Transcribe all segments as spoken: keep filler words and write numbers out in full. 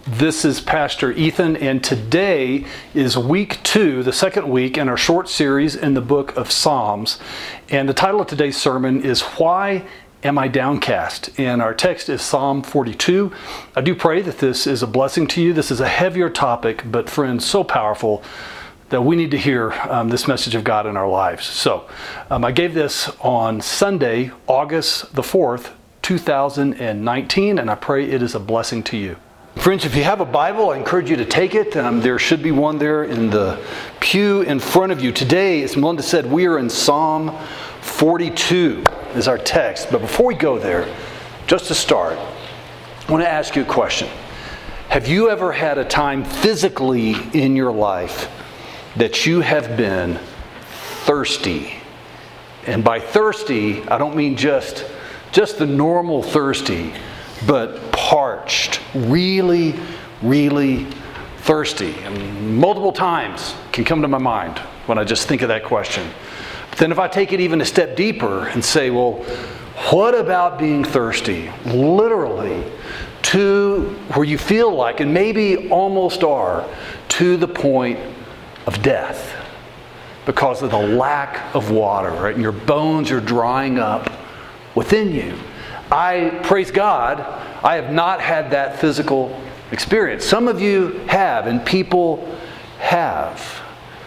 This is Pastor Ethan, and today is week two, the second week in our short series in the book of Psalms. And the title of today's sermon is Why Am I Downcast? And our text is Psalm forty-two. I do pray that this is a blessing to you. This is a heavier topic, but friends, so powerful that we need to hear um, this message of God in our lives. So um, I gave this on Sunday, August the fourth, two thousand nineteen, and I pray it is a blessing to you. Friends, if you have a Bible, I encourage you to take it. Um, there should be one there in the pew in front of you. Today, as Melinda said, we are in Psalm forty-two is our text. But before we go there, just to start, I want to ask you a question. Have you ever had a time physically in your life that you have been thirsty? And by thirsty, I don't mean just, just the normal thirsty, but parched, really, really thirsty. And multiple times can come to my mind when I just think of that question. But then if I take it even a step deeper and say, well, what about being thirsty? Literally, to where you feel like, and maybe almost are, to the point of death because of the lack of water, right? And your bones are drying up within you. I, praise God, I have not had that physical experience. Some of you have, and people have.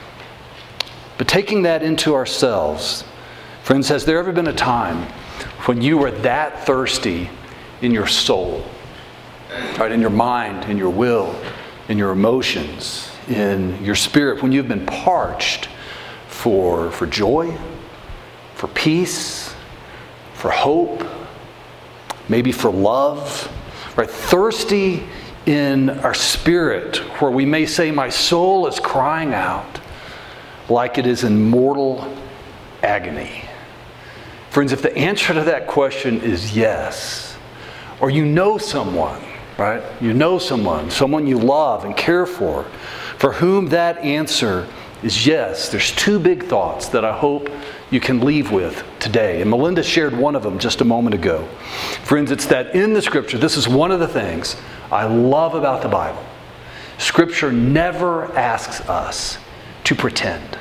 But taking that into ourselves, friends, has there ever been a time when you were that thirsty in your soul, right, in your mind, in your will, in your emotions, in your spirit, when you've been parched for, for joy, for peace, for hope, maybe for love, right? Thirsty in our spirit, where we may say, my soul is crying out like it is in mortal agony. Friends, if the answer to that question is yes, or you know someone, right? You know someone, someone you love and care for, for whom that answer is yes, there's two big thoughts that I hope you can leave with today. And Melinda shared one of them just a moment ago. Friends, it's that in the Scripture, this is one of the things I love about the Bible. Scripture never asks us to pretend.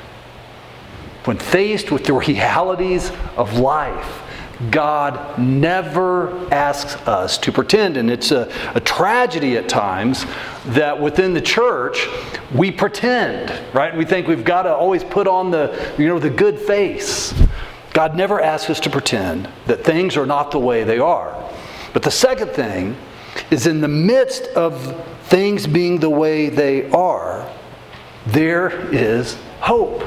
When faced with the realities of life, God never asks us to pretend. And it's a, a tragedy at times that within the church, we pretend, right? We think we've got to always put on the, you know, the good face. God never asks us to pretend that things are not the way they are. But the second thing is, in the midst of things being the way they are, there is hope.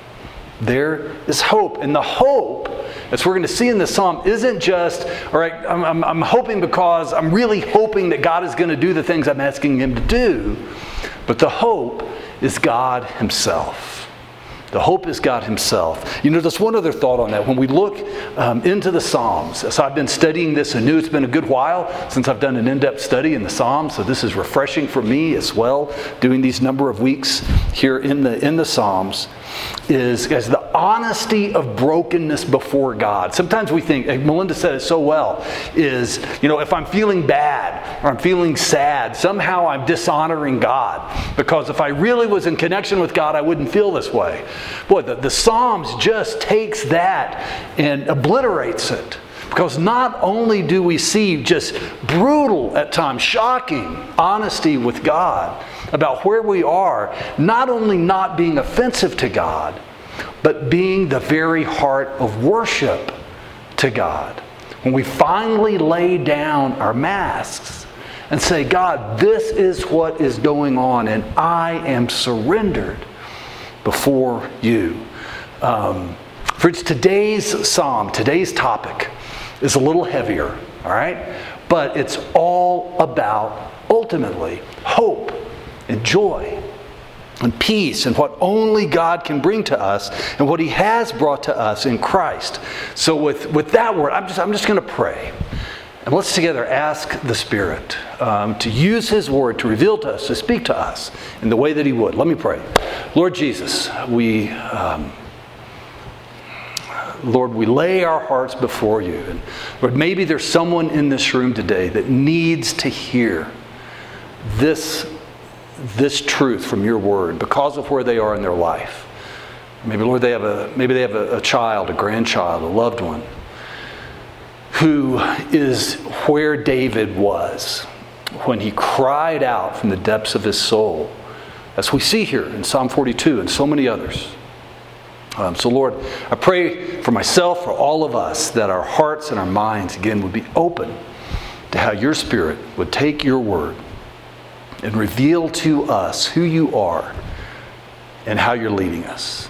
There is hope. And the hope, as we're going to see in this psalm, isn't just, all right, I'm, I'm, I'm hoping because I'm really hoping that God is going to do the things I'm asking Him to do. But the hope is God Himself. The hope is God Himself. You know, there's one other thought on that. When we look um, into the Psalms, as I've been studying this anew, it's been a good while since I've done an in-depth study in the Psalms, so this is refreshing for me as well, doing these number of weeks here in the in the Psalms, is as the honesty of brokenness before God. Sometimes we think, like Melinda said it so well, is, you know, if I'm feeling bad or I'm feeling sad, somehow I'm dishonoring God. Because if I really was in connection with God, I wouldn't feel this way. Boy, the, the Psalms just takes that and obliterates it. Because not only do we see just brutal, at times shocking honesty with God about where we are, not only not being offensive to God, but being the very heart of worship to God. When we finally lay down our masks and say, God, this is what is going on, and I am surrendered before you. Um, friends, today's psalm, today's topic is a little heavier, all right? But it's all about, ultimately, hope and joy and peace and what only God can bring to us and what He has brought to us in Christ. So with, with that word, I'm just, I'm just going to pray. And let's together ask the Spirit um, to use His Word to reveal to us, to speak to us in the way that He would. Let me pray. Lord Jesus, we... Um, Lord, we lay our hearts before you. And Lord, maybe there's someone in this room today that needs to hear this, this truth from your word because of where they are in their life. Maybe, Lord, they have a maybe they have a, a child, a grandchild, a loved one who is where David was when he cried out from the depths of his soul, as we see here in Psalm forty-two and so many others. Um, so, Lord, I pray for myself, for all of us, that our hearts and our minds, again, would be open to how your Spirit would take your word and reveal to us who you are and how you're leading us.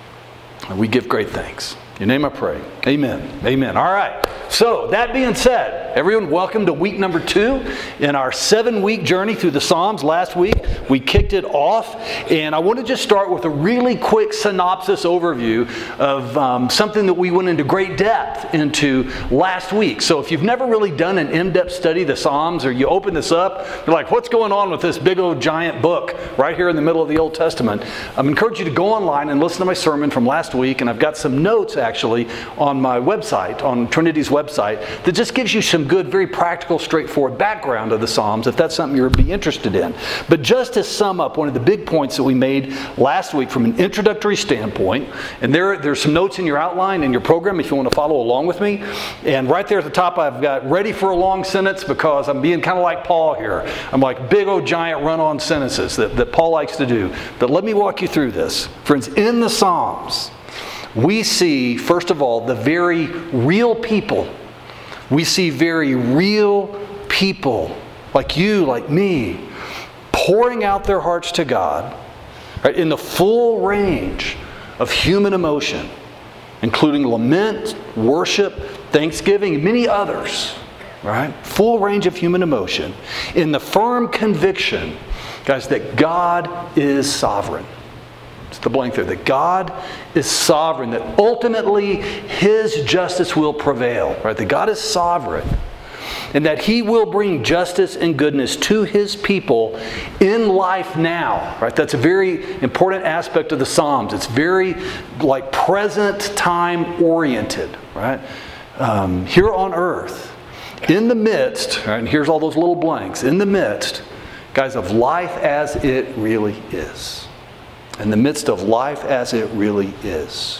And we give great thanks. In your name I pray. Amen. Amen. All right. So, that being said, everyone, welcome to week number two in our seven-week journey through the Psalms. Last week, we kicked it off, and I want to just start with a really quick synopsis overview of um, something that we went into great depth into last week. So, if you've never really done an in-depth study of the Psalms, or you open this up, you're like, what's going on with this big old giant book right here in the middle of the Old Testament? I encourage you to go online and listen to my sermon from last week, and I've got some notes actually on my website, on Trinity's website, that just gives you some good, very practical, straightforward background of the Psalms, if that's something you'd be interested in. But just to sum up one of the big points that we made last week from an introductory standpoint, and there, there's some notes in your outline in your program if you want to follow along with me. And right there at the top, I've got ready for a long sentence because I'm being kind of like Paul here. I'm like big old giant run-on sentences that, that Paul likes to do. But let me walk you through this. Friends, in the Psalms, we see, first of all, the very real people. We see very real people, like you, like me, pouring out their hearts to God, right, in the full range of human emotion, including lament, worship, thanksgiving, and many others, right? Full range of human emotion, in the firm conviction, guys, that God is sovereign. The blank there, that God is sovereign, that ultimately His justice will prevail, right? That God is sovereign, and that He will bring justice and goodness to His people in life now, right? That's a very important aspect of the Psalms. It's very like present time oriented, right? Um, here on earth, in the midst, right, and here's all those little blanks, in the midst, guys, of life as it really is. In the midst of life as it really is.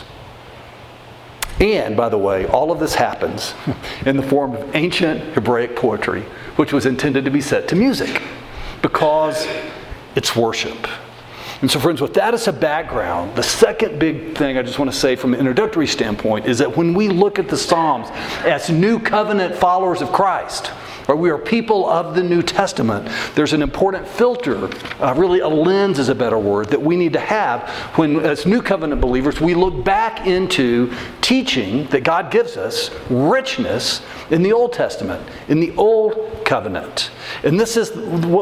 And, by the way, all of this happens in the form of ancient Hebraic poetry, which was intended to be set to music, because it's worship. And so, friends, with that as a background, the second big thing I just want to say from an introductory standpoint is that when we look at the Psalms as new covenant followers of Christ, or we are people of the New Testament, there's an important filter, uh, really a lens is a better word, that we need to have when, as New Covenant believers, we look back into teaching that God gives us, richness in the Old Testament, in the Old Covenant. And this is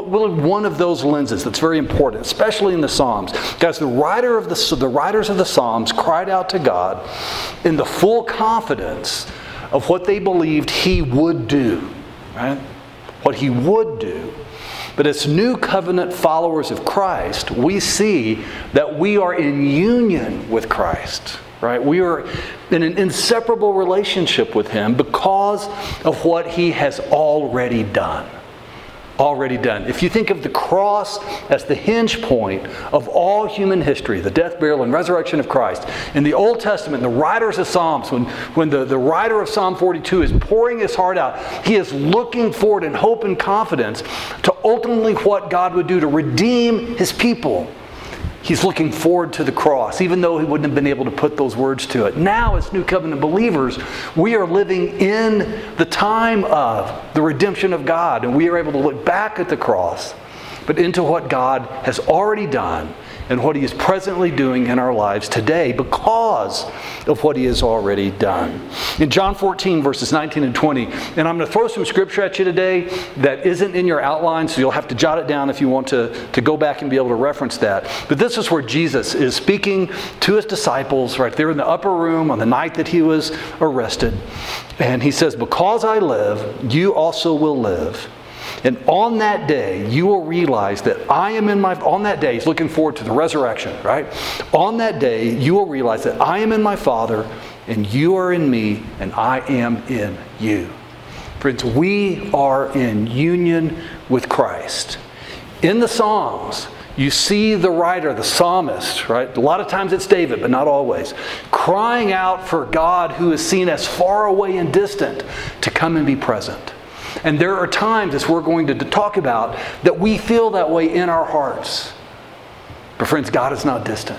one of those lenses that's very important, especially in the Psalms. Guys, the writer of the, the writers of the Psalms cried out to God in the full confidence of what they believed He would do. Right? What He would do. But as new covenant followers of Christ, we see that we are in union with Christ. Right? We are in an inseparable relationship with Him because of what He has already done. Already done. If you think of the cross as the hinge point of all human history, the death, burial, and resurrection of Christ, in the Old Testament, the writers of Psalms, when, when the, the writer of Psalm forty-two is pouring his heart out, he is looking forward in hope and confidence to ultimately what God would do to redeem His people. He's looking forward to the cross, even though he wouldn't have been able to put those words to it. Now, as New Covenant believers, we are living in the time of the redemption of God, and we are able to look back at the cross, but into what God has already done and what He is presently doing in our lives today because of what He has already done. In John fourteen, verses nineteen and twenty, and I'm going to throw some scripture at you today that isn't in your outline, so you'll have to jot it down if you want to, to go back and be able to reference that. But this is where Jesus is speaking to His disciples right there in the upper room on the night that He was arrested. And He says, "Because I live, you also will live. And on that day, you will realize that I am in my..." On that day, He's looking forward to the resurrection, right? "On that day, you will realize that I am in my Father, and you are in me, and I am in you." Friends, we are in union with Christ. in the Psalms, you see the writer, the psalmist, right? A lot of times it's David, but not always, crying out for God who is seen as far away and distant to come and be present. And there are times, as we're going to talk about, that we feel that way in our hearts. But friends, God is not distant.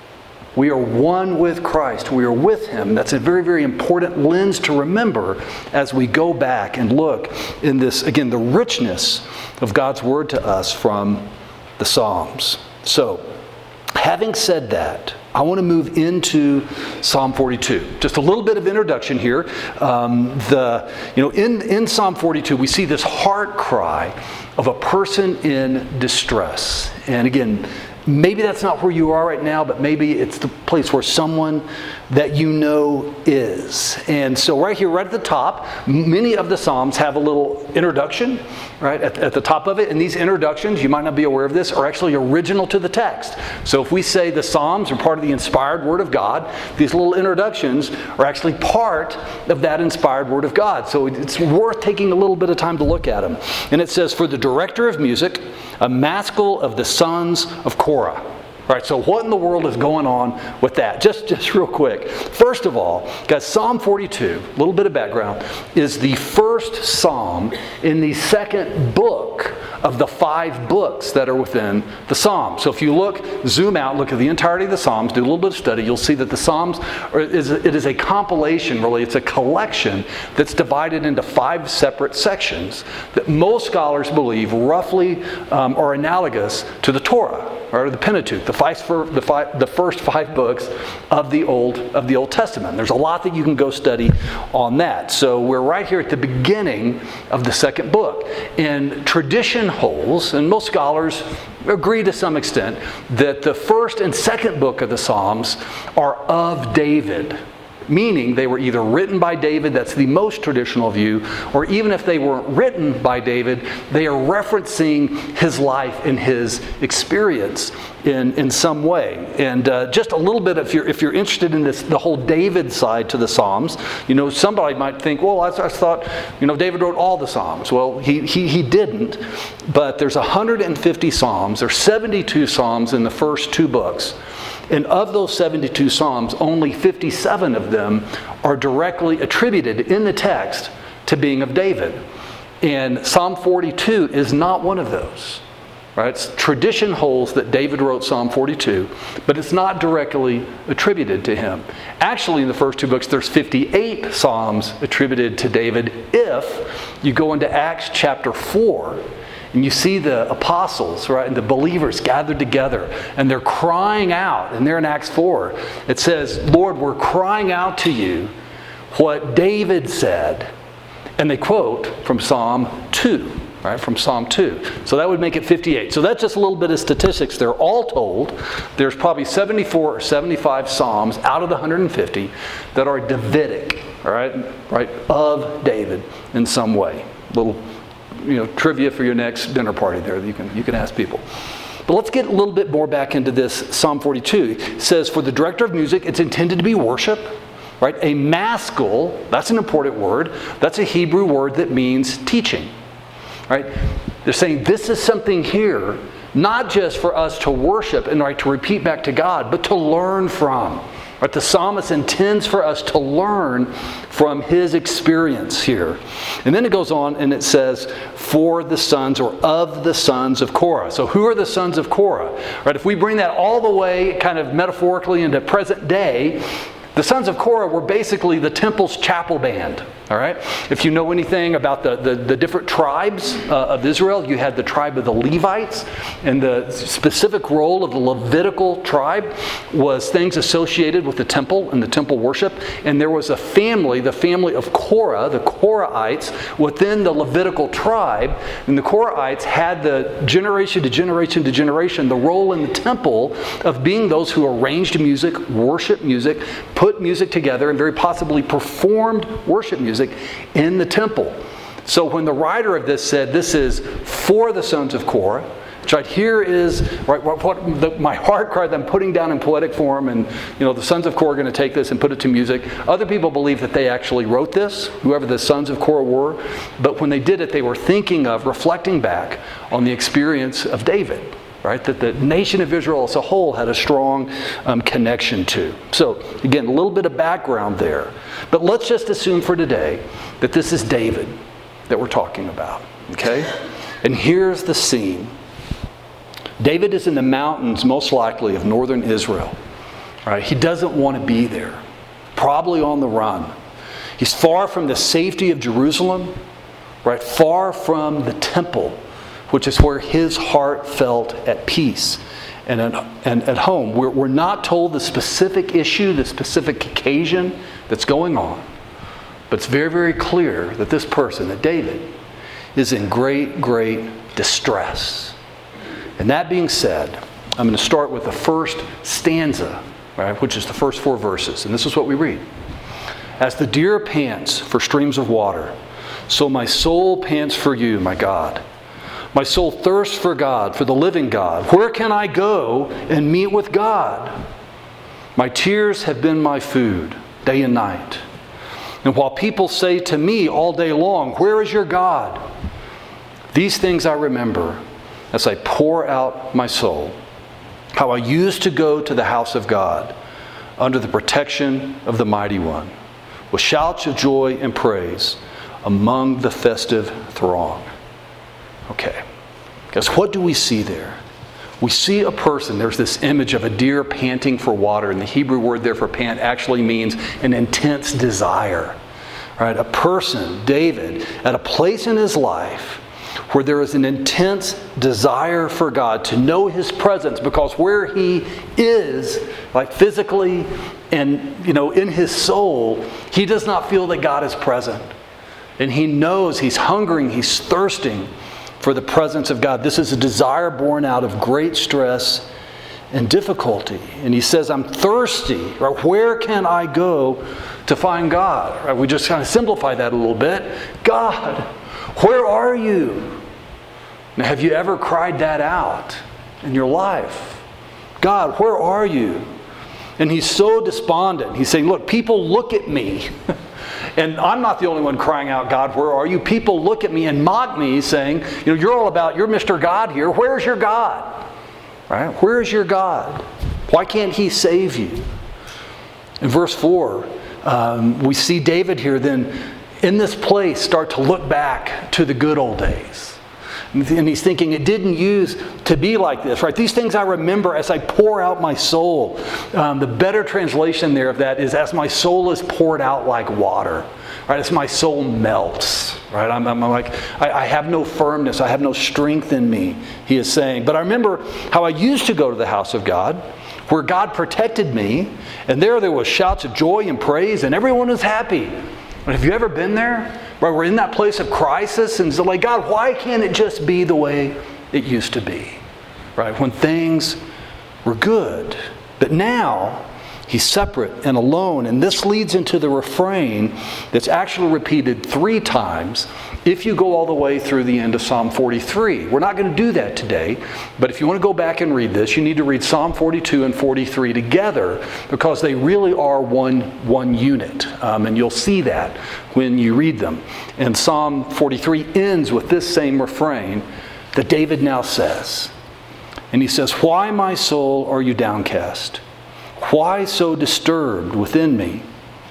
We are one with Christ. We are with Him. That's a very, very important lens to remember as we go back and look in this, again, the richness of God's Word to us from the Psalms. So, having said that, I want to move into Psalm forty-two. Just a little bit of introduction here. Um, the you know in, in Psalm forty-two, we see this heart cry of a person in distress. And again, maybe that's not where you are right now, but maybe it's the place where someone that you know is. And so right here, right at the top, many of the Psalms have a little introduction, right, at, at the top of it. And these introductions, you might not be aware of this, are actually original to the text. So if we say the Psalms are part of the inspired Word of God, these little introductions are actually part of that inspired Word of God. So it's worth taking a little bit of time to look at them. And it says, for the director of music, a maskil of the sons of Korah. All right, so what in the world is going on with that? Just, just real quick. First of all, guys, Psalm forty-two, a little bit of background, is the first psalm in the second book of the five books that are within the Psalms. So if you look, zoom out, look at the entirety of the Psalms, do a little bit of study, you'll see that the Psalms, are, is a, it is a compilation, really. It's a collection that's divided into five separate sections that most scholars believe roughly um, are analogous to the Torah, or the Pentateuch, the, five, the, five, the first five books of the Old of the Old Testament. There's a lot that you can go study on that. So we're right here at the beginning of the second book. And tradition holds, and most scholars agree to some extent, that the first and second book of the Psalms are of David. Meaning they were either written by David, that's the most traditional view, or even if they weren't written by David, they are referencing his life and his experience in, in some way. And uh, just a little bit, if you're if you're interested in this, the whole David side to the Psalms, you know, somebody might think, well, I, I thought, you know, David wrote all the Psalms. Well, he he he didn't, but there's one hundred fifty Psalms. There's seventy-two Psalms in the first two books. And of those seventy-two Psalms, only fifty-seven of them are directly attributed in the text to being of David. And Psalm forty-two is not one of those. Right? Tradition holds that David wrote Psalm forty-two, but it's not directly attributed to him. Actually, in the first two books, there's fifty-eight Psalms attributed to David if you go into Acts chapter four. And you see the apostles, right, and the believers gathered together, and they're crying out. And they're in Acts four. It says, Lord, we're crying out to you what David said. And they quote from Psalm two, right, from Psalm two. So that would make it fifty-eight. So that's just a little bit of statistics. They're all told. There's probably seventy-four or seventy-five Psalms out of the one hundred fifty that are Davidic, all right, right, of David in some way. Little you know, trivia for your next dinner party there that you can you can ask people. But let's get a little bit more back into this Psalm forty-two. It says, for the director of music, it's intended to be worship, right? A maskil, that's an important word. That's a Hebrew word that means teaching, right? They're saying this is something here, not just for us to worship and right to repeat back to God, but to learn from. Right, the psalmist intends for us to learn from his experience here. And then it goes on and it says, for the sons or of the sons of Korah. So who are the sons of Korah? Right, if we bring that all the way kind of metaphorically into present day, the sons of Korah were basically the temple's chapel band. All right. If you know anything about the, the, the different tribes uh, of Israel, you had the tribe of the Levites, and the specific role of the Levitical tribe was things associated with the temple and the temple worship. And there was a family, the family of Korah, the Korahites, within the Levitical tribe. And the Korahites had the generation to generation to generation the role in the temple of being those who arranged music, worship music, put music together, and very possibly performed worship music in the temple. So when the writer of this said this is for the sons of Korah, Right here is right what, what the, my heart cry that I'm putting down in poetic form, and you know the Sons of Korah are going to take this and put it to music. Other people believe that they actually wrote this, whoever the Sons of Korah were, but when they did it, they were thinking of, reflecting back on the experience of David. Right, that the nation of Israel as a whole had a strong um, connection to. So, again, a little bit of background there. But let's just assume for today that this is David that we're talking about. Okay? And here's the scene. David is in the mountains, most likely, of northern Israel. Right? He doesn't want to be there. Probably on the run. He's far from the safety of Jerusalem. Right? Far from the temple, which is where his heart felt at peace and at, and at home. We're, we're not told the specific issue, the specific occasion that's going on. But it's very, very clear that this person, that David, is in great, great distress. And that being said, I'm going to start with the first stanza, right, which is the first four verses. And this is what we read. As the deer pants for streams of water, so my soul pants for you, my God. My soul thirsts for God, for the living God. Where can I go and meet with God? My tears have been my food, day and night. And while people say to me all day long, where is your God? These things I remember as I pour out my soul. How I used to go to the house of God under the protection of the Mighty One, with shouts of joy and praise among the festive throng. Okay, guys, what do we see there? We see a person, there's this image of a deer panting for water, and the Hebrew word there for pant actually means an intense desire. Right? A person, David, at a place in his life where there is an intense desire for God, to know His presence, because where he is, like physically and you know in his soul, he does not feel that God is present. And he knows he's hungering, he's thirsting for the presence of God. This is a desire born out of great stress and difficulty. And he says, I'm thirsty. Right? Where can I go to find God? Right? We just kind of simplify that a little bit. God, where are you? Now, have you ever cried that out in your life? God, where are you? And he's so despondent. He's saying, look, people look at me. And I'm not the only one crying out, God, where are you? People look at me and mock me, saying, you know, you're all about, you're Mister God here. Where's your God? Right? Where's your God? Why can't He save you? In verse four, um, we see David here then in this place start to look back to the good old days. And he's thinking, it didn't used to be like this, right? These things I remember as I pour out my soul. Um, the better translation there of that is, as my soul is poured out like water, right? As my soul melts, right? I'm, I'm like, I, I have no firmness, I have no strength in me, he is saying. But I remember how I used to go to the house of God, where God protected me, and there there was shouts of joy and praise, and everyone was happy. But have you ever been there? Right, we're in that place of crisis, and so like, God, why can't it just be the way it used to be? Right, when things were good. But now, he's separate and alone, and this leads into the refrain that's actually repeated three times if you go all the way through the end of Psalm forty-three. We're not going to do that today, but if you want to go back and read this, you need to read Psalm forty-two and forty-three together, because they really are one, one unit, um, and you'll see that when you read them. And Psalm forty-three ends with this same refrain that David now says. And he says, why, my soul, are you downcast? Why so disturbed within me?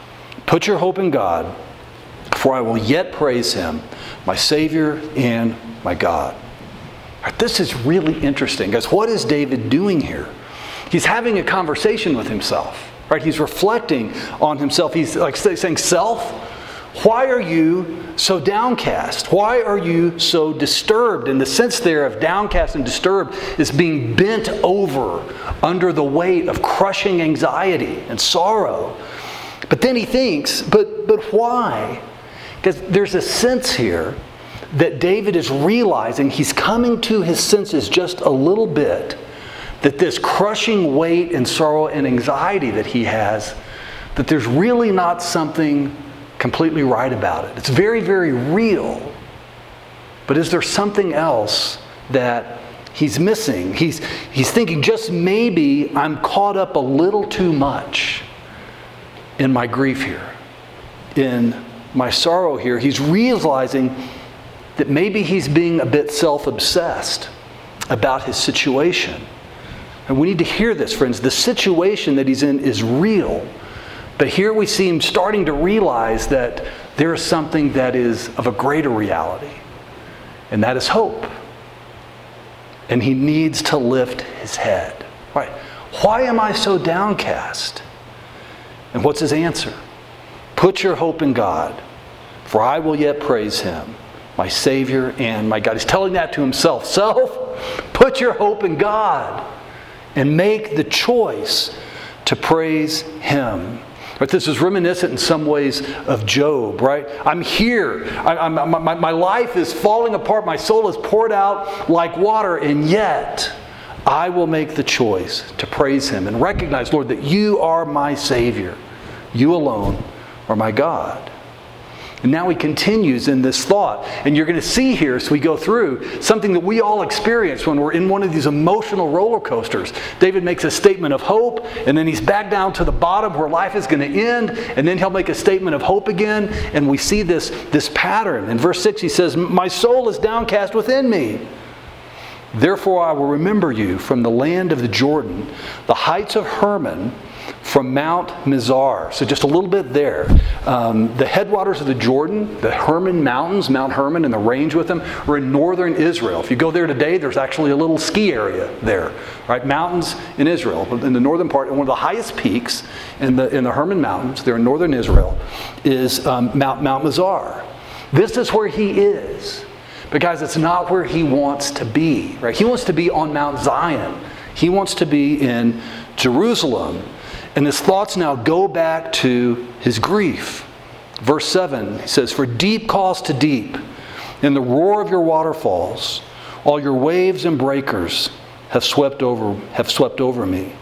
Put your hope in God, for I will yet praise Him, my Savior and my God. Right, this is really interesting, guys. What is David doing here? He's having a conversation with himself. Right? He's reflecting on himself. He's like saying, self, why are you so downcast? Why are you so disturbed? And the sense there of downcast and disturbed is being bent over under the weight of crushing anxiety and sorrow. But then he thinks, but but why? Because there's a sense here that David is realizing, he's coming to his senses just a little bit, that this crushing weight and sorrow and anxiety that he has, that there's really not something completely right about it. It's very, very real. But is there something else that he's missing. He's, he's thinking just maybe I'm caught up a little too much in my grief here, in my sorrow here. He's realizing that maybe he's being a bit self-obsessed about his situation. And we need to hear this, friends. The situation that he's in is real. But here we see him starting to realize that there is something that is of a greater reality. And that is hope. And he needs to lift his head. Right? Why am I so downcast? And what's his answer? Put your hope in God, for I will yet praise him, my Savior and my God. He's telling that to himself. Self, put your hope in God and make the choice to praise him. But this is reminiscent in some ways of Job, right? I'm here. I, I'm, my, my life is falling apart. My soul is poured out like water. And yet, I will make the choice to praise him and recognize, Lord, that you are my Savior. You alone are my God. And now he continues in this thought. And you're going to see here as we go through something that we all experience when we're in one of these emotional roller coasters. David makes a statement of hope, and then he's back down to the bottom where life is going to end, and then he'll make a statement of hope again. And we see this, this pattern. In verse six he says, my soul is downcast within me. Therefore I will remember you from the land of the Jordan, the heights of Hermon, from Mount Mizar. So just a little bit there. Um, the headwaters of the Jordan, the Hermon Mountains, Mount Hermon and the range with them, are in northern Israel. If you go there today, there's actually a little ski area there. Right? Mountains in Israel, in the northern part, and one of the highest peaks in the in the Hermon Mountains, there in northern Israel, is um, Mount, Mount Mizar. This is where he is. Because it's not where he wants to be. Right? He wants to be on Mount Zion. He wants to be in Jerusalem. And his thoughts now go back to his grief. Verse seven, he says, for deep calls to deep, in the roar of your waterfalls, all your waves and breakers have swept over, have swept over me.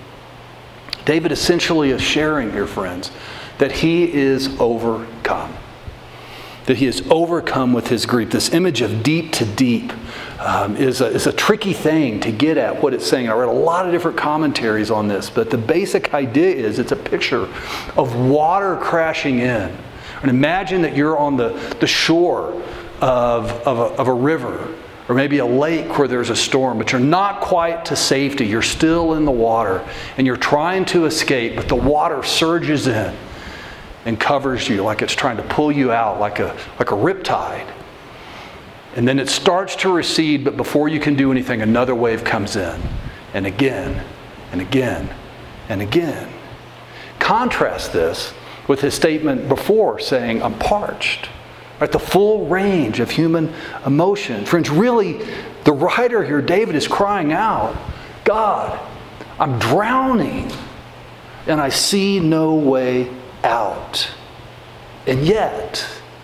David essentially is sharing here, friends, that he is overcome. That he is overcome with his grief. This image of deep to deep um, is, a, is a tricky thing to get at what it's saying. I read a lot of different commentaries on this, but the basic idea is it's a picture of water crashing in. And imagine that you're on the, the shore of, of, a, of a river, or maybe a lake where there's a storm, but you're not quite to safety. You're still in the water, and you're trying to escape, but the water surges in and covers you like it's trying to pull you out like a like a riptide. And then it starts to recede, but before you can do anything, another wave comes in. And again, and again, and again. Contrast this with his statement before saying, I'm parched. Right? The full range of human emotion. Friends, really, the writer here, David, is crying out, God, I'm drowning, and I see no way out. And yet,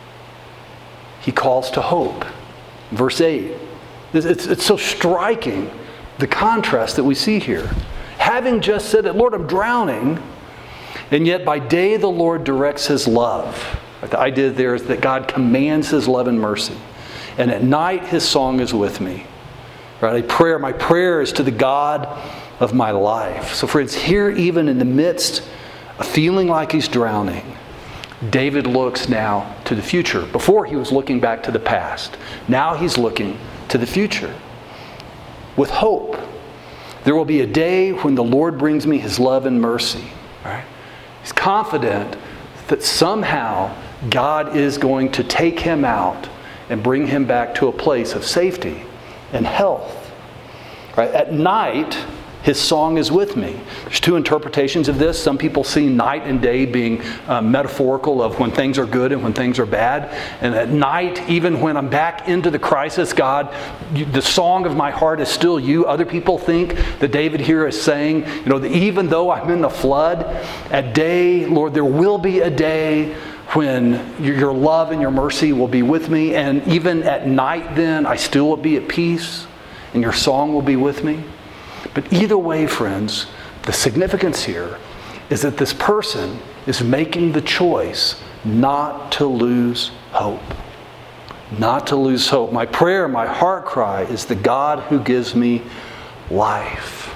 he calls to hope. Verse eight. It's, it's, it's so striking, the contrast that we see here. Having just said that, Lord, I'm drowning, and yet by day the Lord directs his love. The idea there is that God commands his love and mercy. And at night his song is with me. Right? A prayer, my prayer is to the God of my life. So friends, here even in the midst of feeling like he's drowning, David looks now to the future. Before he was looking back to the past. Now he's looking to the future with hope. There will be a day when the Lord brings me his love and mercy. Right? He's confident that somehow God is going to take him out and bring him back to a place of safety and health. Right? At night, his song is with me. There's two interpretations of this. Some people see night and day being uh, metaphorical of when things are good and when things are bad. And at night, even when I'm back into the crisis, God, you, the song of my heart is still you. Other people think that David here is saying, you know, that even though I'm in the flood, at day, Lord, there will be a day when your love and your mercy will be with me. And even at night then, I still will be at peace and your song will be with me. But either way, friends, the significance here is that this person is making the choice not to lose hope. Not to lose hope. My prayer, my heart cry is the God who gives me life.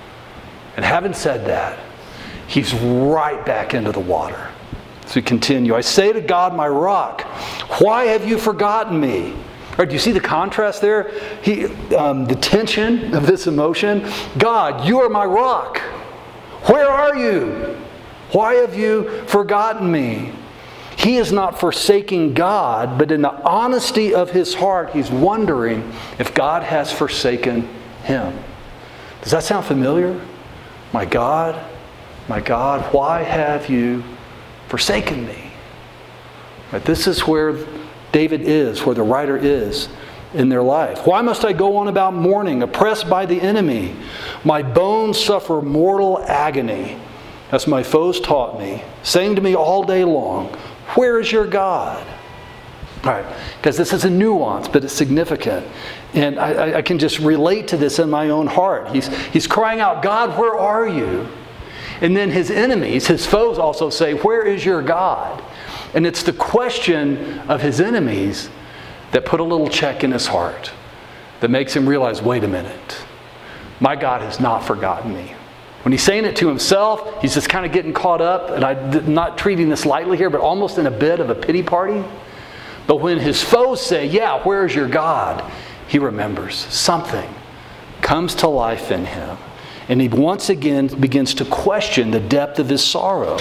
And having said that, he's right back into the water. So we continue. I say to God, my rock, why have you forgotten me? Right, do you see the contrast there? He, um, the tension of this emotion. God, you are my rock. Where are you? Why have you forgotten me? He is not forsaking God, but in the honesty of his heart, he's wondering if God has forsaken him. Does that sound familiar? My God, my God, why have you forsaken me? Right, this is where David is, where the writer is in their life. Why must I go on about mourning, oppressed by the enemy? My bones suffer mortal agony, as my foes taught me, saying to me all day long, where is your God? All right, because this is a nuance, but it's significant. And I, I can just relate to this in my own heart. He's, he's crying out, God, where are you? And then his enemies, his foes also say, where is your God? And it's the question of his enemies that put a little check in his heart, that makes him realize, wait a minute, my God has not forgotten me. When he's saying it to himself, he's just kind of getting caught up, and I'm not treating this lightly here, but almost in a bit of a pity party. But when his foes say, yeah, where's your God? He remembers something comes to life in him. And he once again begins to question the depth of his sorrow.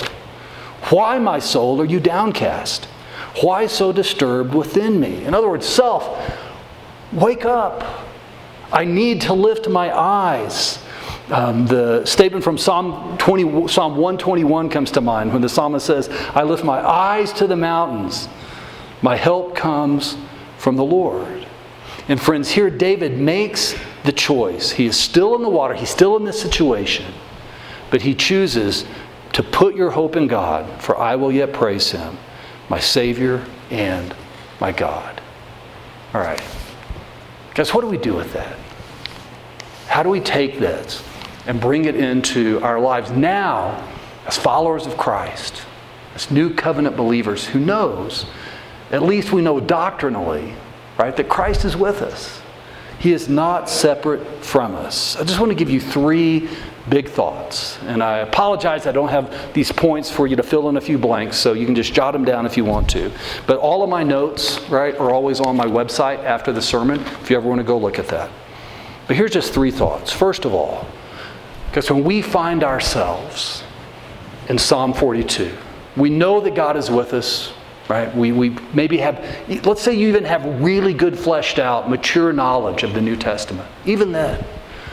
Why, my soul, are you downcast? Why so disturbed within me? In other words, self, wake up. I need to lift my eyes. Um, the statement from Psalm twenty, Psalm one twenty-one comes to mind when the psalmist says, I lift my eyes to the mountains. My help comes from the Lord. And friends, here David makes the choice. He is still in the water. He's still in this situation. But he chooses to put your hope in God, for I will yet praise him, my Savior and my God. All right. Guys, what do we do with that? How do we take this and bring it into our lives now as followers of Christ, as new covenant believers who knows, at least we know doctrinally, right, that Christ is with us. He is not separate from us. I just want to give you three big thoughts. And I apologize I don't have these points for you to fill in a few blanks, so you can just jot them down if you want to. But all of my notes, right, are always on my website after the sermon, if you ever want to go look at that. But here's just three thoughts. First of all, because when we find ourselves in Psalm forty-two, we know that God is with us, right? We, we maybe have, let's say you even have really good fleshed out, mature knowledge of the New Testament. Even then,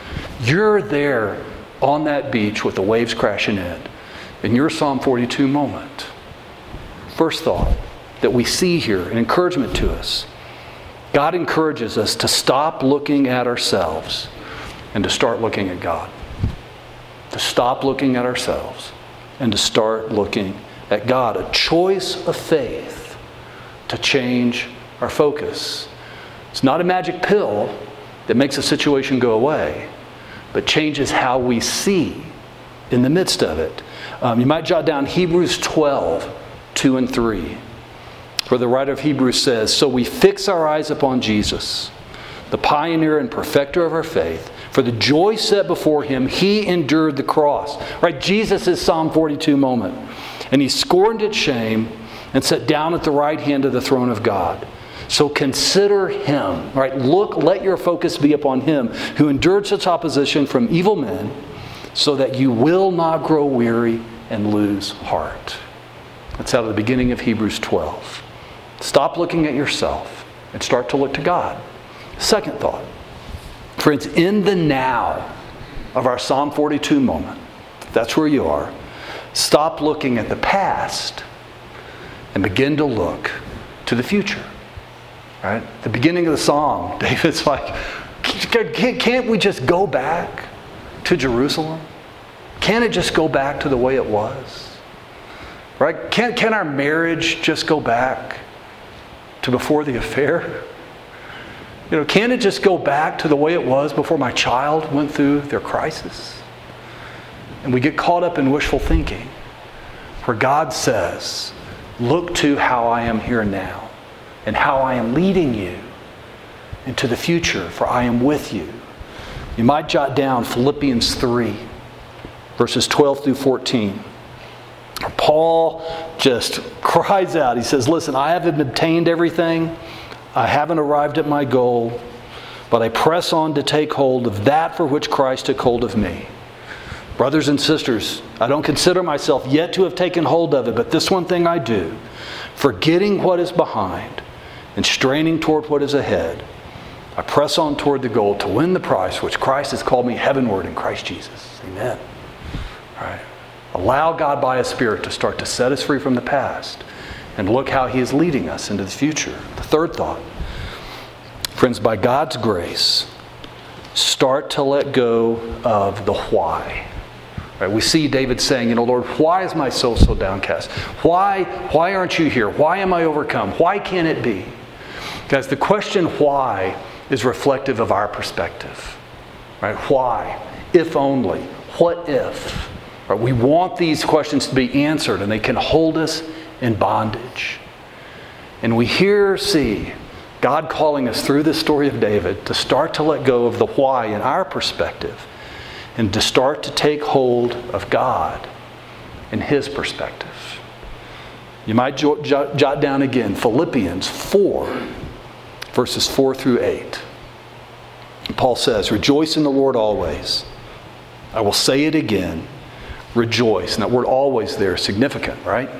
you're there on that beach with the waves crashing in, in your Psalm forty-two moment. First thought that we see here, an encouragement to us. God encourages us to stop looking at ourselves and to start looking at God. To stop looking at ourselves and to start looking at God. A choice of faith to change our focus. It's not a magic pill that makes a situation go away, but changes how we see in the midst of it. Um, you might jot down Hebrews twelve, two and three, where the writer of Hebrews says, so we fix our eyes upon Jesus, the pioneer and perfecter of our faith. For the joy set before him, he endured the cross. Right? Jesus is Psalm forty-two moment. And he scorned its shame and sat down at the right hand of the throne of God. So consider him. Right? Look, let your focus be upon him who endured such opposition from evil men, so that you will not grow weary and lose heart. That's out of the beginning of Hebrews twelve. Stop looking at yourself and start to look to God. Second thought. Friends, in the now of our Psalm forty-two moment, if that's where you are, stop looking at the past and begin to look to the future. Right? The beginning of the psalm, David's like, can't we just go back to Jerusalem? Can't it just go back to the way it was? Right? Can, can our marriage just go back to before the affair? You know, can it just go back to the way it was before my child went through their crisis? And we get caught up in wishful thinking, where God says, look to how I am here now and how I am leading you into the future, for I am with you. You might jot down Philippians three, verses twelve through fourteen. Paul just cries out. He says, listen, I haven't obtained everything. I haven't arrived at my goal. But I press on to take hold of that for which Christ took hold of me. Brothers and sisters, I don't consider myself yet to have taken hold of it, but this one thing I do, forgetting what is behind and straining toward what is ahead, I press on toward the goal to win the prize which Christ has called me heavenward in Christ Jesus. Amen. All right. Allow God by His Spirit to start to set us free from the past. And look how He is leading us into the future. The third thought. Friends, by God's grace, start to let go of the why. Right? We see David saying, you know, Lord, why is my soul so downcast? Why, why aren't you here? Why am I overcome? Why can't it be? Guys, the question why is reflective of our perspective. Right? Why? If only. What if? Right? We want these questions to be answered, and they can hold us in bondage. And we here see God calling us through this story of David to start to let go of the why in our perspective and to start to take hold of God in His perspective. You might jot, jot, jot down again Philippians four, verses four through eight. Paul says, rejoice in the Lord always. I will say it again, rejoice. And that word always there is significant, right?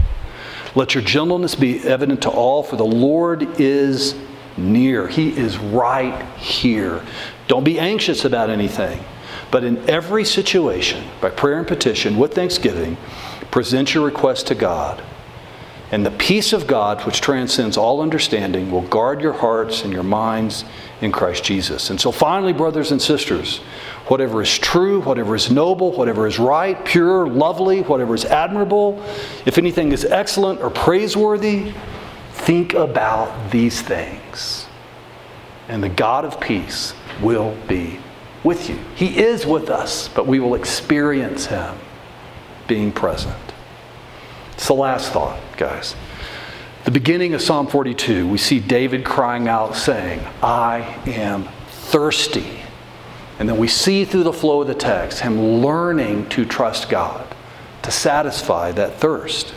Let your gentleness be evident to all, for the Lord is near. He is right here. Don't be anxious about anything, but in every situation, by prayer and petition, with thanksgiving, present your request to God. And the peace of God, which transcends all understanding, will guard your hearts and your minds in Christ Jesus. And so finally, brothers and sisters, whatever is true, whatever is noble, whatever is right, pure, lovely, whatever is admirable, if anything is excellent or praiseworthy, think about these things. And the God of peace will be with you. He is with us, but we will experience Him being present. It's the last thought, guys. The beginning of Psalm forty-two, we see David crying out saying, I am thirsty. And then we see through the flow of the text him learning to trust God to satisfy that thirst.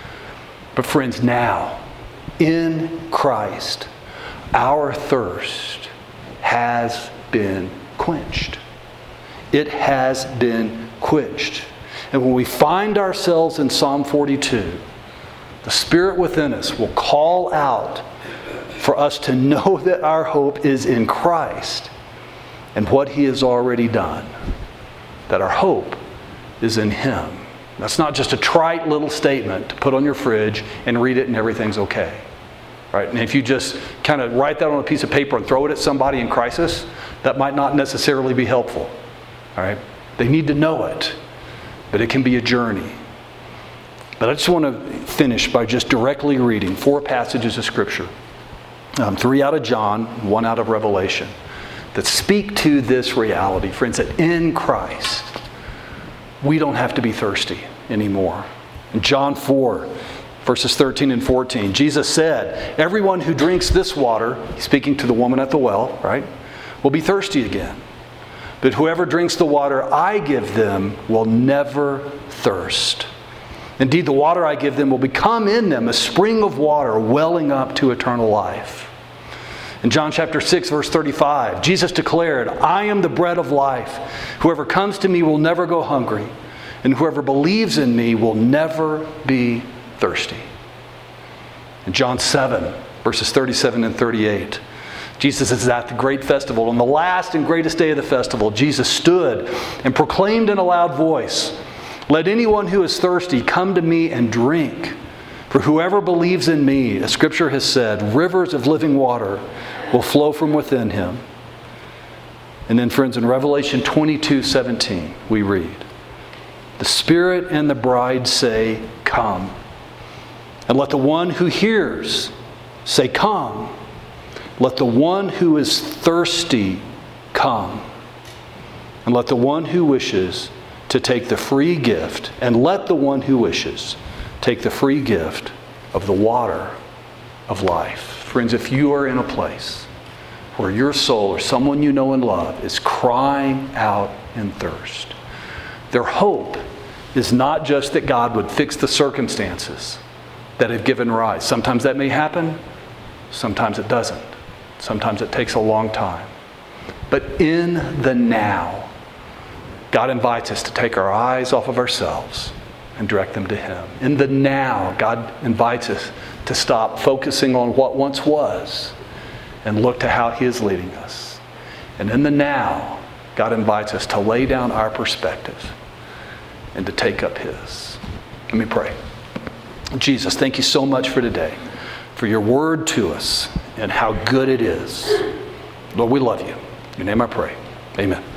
But friends, now, in Christ, our thirst has been quenched. It has been quenched. And when we find ourselves in Psalm forty-two, the Spirit within us will call out for us to know that our hope is in Christ and what He has already done. That our hope is in Him. That's not just a trite little statement to put on your fridge and read it and everything's okay. Right? And if you just kind of write that on a piece of paper and throw it at somebody in crisis, that might not necessarily be helpful. All right? They need to know it. But it can be a journey. But I just want to finish by just directly reading four passages of Scripture. Um, three out of John, one out of Revelation, that speak to this reality. Friends, that in Christ, we don't have to be thirsty anymore. In John four, verses thirteen and fourteen, Jesus said, everyone who drinks this water, speaking to the woman at the well, right, will be thirsty again. But whoever drinks the water I give them will never thirst. Indeed, the water I give them will become in them a spring of water welling up to eternal life. In John chapter six, verse thirty-five, Jesus declared, I am the bread of life. Whoever comes to me will never go hungry, and whoever believes in me will never be thirsty. In John seven, verses thirty-seven and thirty-eight, Jesus is at the great festival. On the last and greatest day of the festival, Jesus stood and proclaimed in a loud voice, let anyone who is thirsty come to me and drink. For whoever believes in me, as Scripture has said, rivers of living water will flow from within him. And then, friends, in Revelation twenty-two seventeen, we read, the Spirit and the bride say, come. And let the one who hears say, come. Let the one who is thirsty come. And let the one who wishes to take the free gift, and let the one who wishes take the free gift of the water of life. Friends, if you are in a place where your soul or someone you know and love is crying out in thirst. Their hope is not just that God would fix the circumstances that have given rise. Sometimes that may happen, sometimes it doesn't. Sometimes it takes a long time. But in the now, God invites us to take our eyes off of ourselves and direct them to Him. In the now, God invites us to stop focusing on what once was and look to how He is leading us. And in the now, God invites us to lay down our perspective and to take up His. Let me pray. Jesus, thank you so much for today, for your word to us and how good it is. Lord, we love you. In your name I pray. Amen.